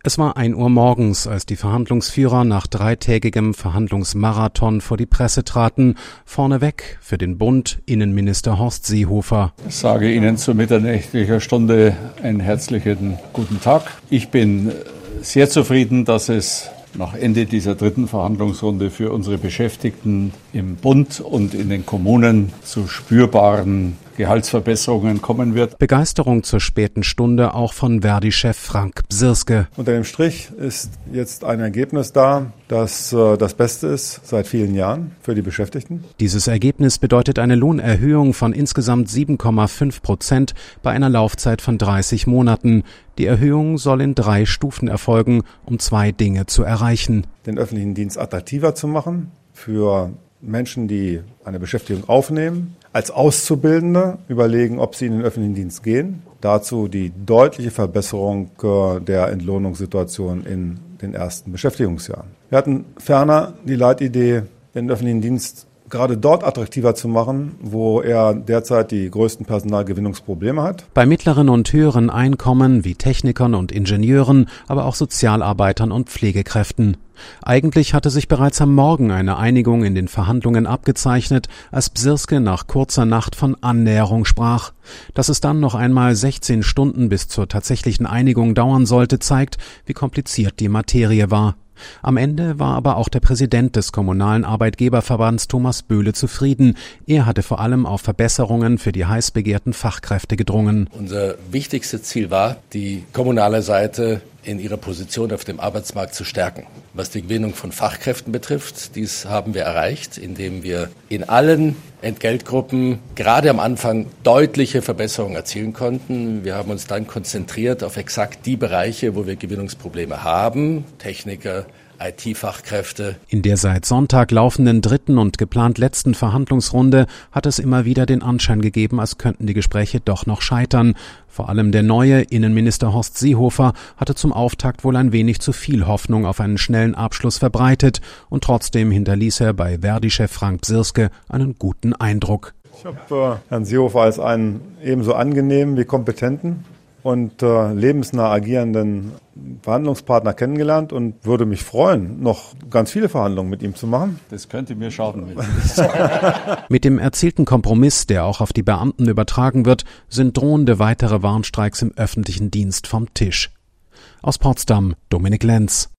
Es war 1 Uhr morgens, als die Verhandlungsführer nach 3-tägigem Verhandlungsmarathon vor die Presse traten. Vorneweg für den Bund Innenminister Horst Seehofer. Ich sage Ihnen zu mitternächtlicher Stunde einen herzlichen guten Tag. Ich bin sehr zufrieden, dass es nach Ende dieser 3. Verhandlungsrunde für unsere Beschäftigten im Bund und in den Kommunen zu spürbaren Gehaltsverbesserungen kommen wird. Begeisterung zur späten Stunde auch von Verdi-Chef Frank Bsirske. Unter dem Strich ist jetzt ein Ergebnis da, das das Beste ist seit vielen Jahren für die Beschäftigten. Dieses Ergebnis bedeutet eine Lohnerhöhung von insgesamt 7,5% bei einer Laufzeit von 30 Monaten. Die Erhöhung soll in 3 Stufen erfolgen, um 2 Dinge zu erreichen. Den öffentlichen Dienst attraktiver zu machen für Menschen, die eine Beschäftigung aufnehmen, als Auszubildende überlegen, ob sie in den öffentlichen Dienst gehen. Dazu die deutliche Verbesserung der Entlohnungssituation in den ersten Beschäftigungsjahren. Wir hatten ferner die Leitidee, den öffentlichen Dienst gerade dort attraktiver zu machen, wo er derzeit die größten Personalgewinnungsprobleme hat. Bei mittleren und höheren Einkommen wie Technikern und Ingenieuren, aber auch Sozialarbeitern und Pflegekräften. Eigentlich hatte sich bereits am Morgen eine Einigung in den Verhandlungen abgezeichnet, als Bsirske nach kurzer Nacht von Annäherung sprach. Dass es dann noch einmal 16 Stunden bis zur tatsächlichen Einigung dauern sollte, zeigt, wie kompliziert die Materie war. Am Ende war aber auch der Präsident des Kommunalen Arbeitgeberverbands Thomas Böhle zufrieden. Er hatte vor allem auf Verbesserungen für die heiß begehrten Fachkräfte gedrungen. Unser wichtigstes Ziel war, die kommunale Seite in ihrer Position auf dem Arbeitsmarkt zu stärken. Was die Gewinnung von Fachkräften betrifft, dies haben wir erreicht, indem wir in allen Entgeltgruppen gerade am Anfang deutliche Verbesserungen erzielen konnten. Wir haben uns dann konzentriert auf exakt die Bereiche, wo wir Gewinnungsprobleme haben, Techniker, IT-Fachkräfte. In der seit Sonntag laufenden 3. und geplant letzten Verhandlungsrunde hat es immer wieder den Anschein gegeben, als könnten die Gespräche doch noch scheitern. Vor allem der neue Innenminister Horst Seehofer hatte zum Auftakt wohl ein wenig zu viel Hoffnung auf einen schnellen Abschluss verbreitet und trotzdem hinterließ er bei Verdi-Chef Frank Bsirske einen guten Eindruck. Ich habe Herrn Seehofer als einen ebenso angenehmen wie kompetenten und lebensnah agierenden Verhandlungspartner kennengelernt und würde mich freuen, noch ganz viele Verhandlungen mit ihm zu machen. Das könnte mir schaden. Mit dem erzielten Kompromiss, der auch auf die Beamten übertragen wird, sind drohende weitere Warnstreiks im öffentlichen Dienst vom Tisch. Aus Potsdam, Dominik Lenz.